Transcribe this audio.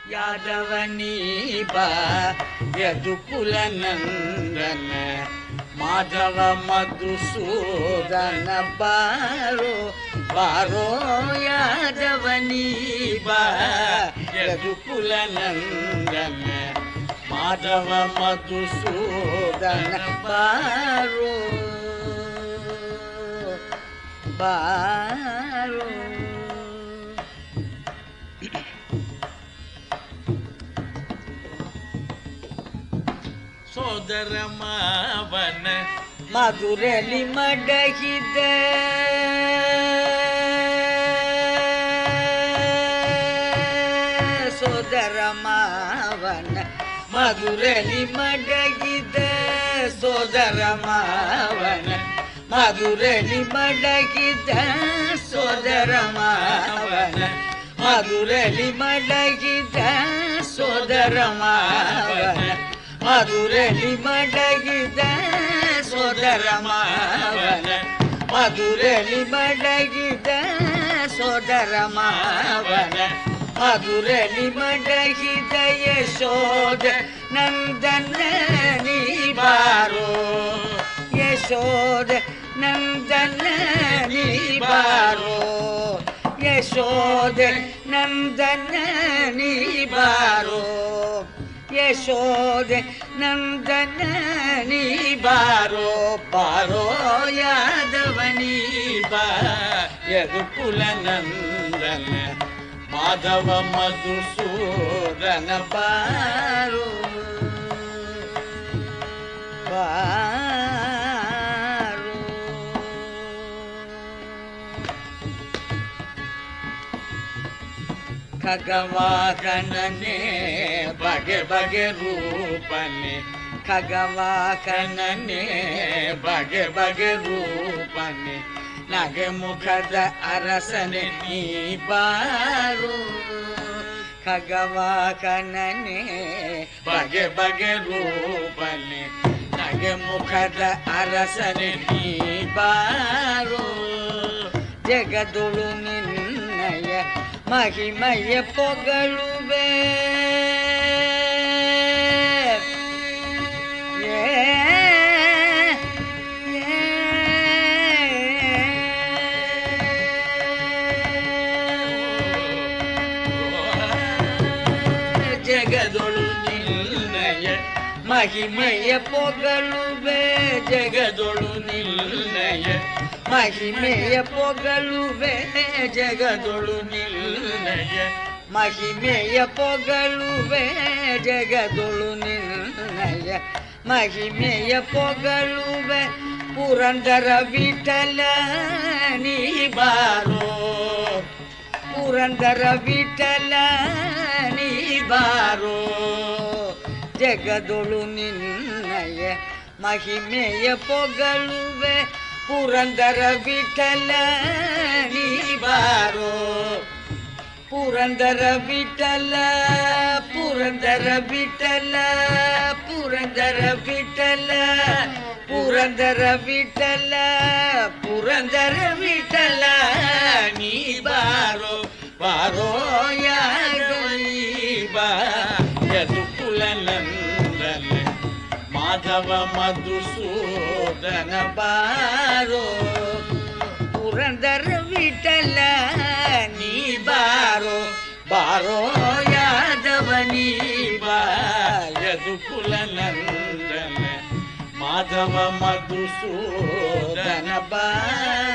ಯಾದವನೀ ಬಾ ಯದುಕುಲ ನಂದನ ಮಾಧವ ಮಧುಸೂದನ ಬಾರೋ ಬಾರೋ ಯಾದವನೀ ಬಾ ಯದುಕುಲ ನಂದನ ಮಾಧವ ಮಧುಸೂದನ ಬಾರೋ ಬಾರೋ. ಸೋದರ ಮಾವನ ಮಧುರಲಿ ಮಡಗಿದ ಸೋದರ ಮಾವನ ಮಧುರಲಿ ಮಡಗಿದ ಸೋದರ ಮಾವನ ಮಧುರಲಿ ಮಡಗಿದ ಸೋದರ ಮಾವನ ಮಧುರಲಿ ಮಡಗಿದ ಸೋದರ ಮಾವನ ಮಧುರಲಿ ಮಡಗಿದ ಸೋದರ ಮಾವನ ಮಧುರಲಿ ಮಡಗಿದ ಸೋದರ ಮಾವನ ಮಧುರಲಿ ಮಡಗಿದ ಯಶೋದ ನಂದನ ನೀ ಬಾರೋ ಯಶೋದ ನಂದನ ನೀ ಬಾರೋ ಯಶೋದ ನಂದನ ನೀ ಬಾರೋ ಯಶೋದೆ ನಂದನ ನೀ ಬಾರೋ ಬಾರೋ ಯಾದವನೀ ಬಾ ಯದುಕುಲ ನಂದನ ಮಾಧವ ಮಧುಸೂದನ ಬಾರೋ ಬಾರೋ. ಖಗವಾಹನನೇ ಬಗೆ ಬಗೆ ರೂಪನೆ ಖಗವಾಹನನೇ ಬಗೆ ಬಗೆ ರೂಪನೆ ನಗೆ ಮುಖದ ಅರಸನೆ ನೀ ಬಾರೋ ಖಗವಾಹನನೇ ಬಗೆ ಬಗೆ ರೂಪನೆ ನಗೆ ಮುಖದ ಅರಸನೆ ನೀ ಬಾರೋ ಜಗದೊಳು ನಿನ್ನಯ ಮಹಿಮಯ ಪೊಗಳುವೆ ಜಗದೊಳು ನಿನ್ನಯ ಮಹಿಮೆಯ ಪೊಗಳುವೆ ಜಗದೊಳು ನಿನ್ನಯ ಮಹಿಮೆಯ ಪೊಗಳುವೆ ಜಗದೊಳು ನಿನ್ನಯ ಮಹಿಮೆಯ ಪೊಗಳುವೆ ಜಗದೊಳು ನಿನ್ನಯ ಮಹಿಮೆಯ ಪೊಗಳುವೆ ಪುರಂದರ ವಿಠಲ ನೀ ಬಾರೋ ಪುರಂದರ ವಿಠಲ ನೀ ಬಾರೋ ಜಗದೊಳು ನಿನ್ನಯ ಮಹಿಮೆಯ ಪೊಗಳುವೆ ಪುರಂದರ ವಿಠಲ ನೀ ಬಾರೋ ಪುರಂದರ ವಿಠಲ ಪುರಂದರ ವಿಠಲ ಪುರಂದರ ವಿಠಲ ಪುರಂದರ ವಿಠಲ ಪುರಂದರ ವಿಠಲ ನೀ ಬಾರೋ ಬಾರೋ ಯಾದವನೀ ಬಾ ಯದುಕುಲ ನಂದನ ಮಾಧವ ಮಧುಸೂದನ ಬಾರೋ ಪುರಂದರ ವಿಠಲ ನೀ ಬಾರೋ ಬಾರೋ ಯಾದವನೀ ಬಾ ಯದುಕುಲ ನಂದನ ಮಾಧವ ಮಧುಸೂದನ ಬಾರೋ.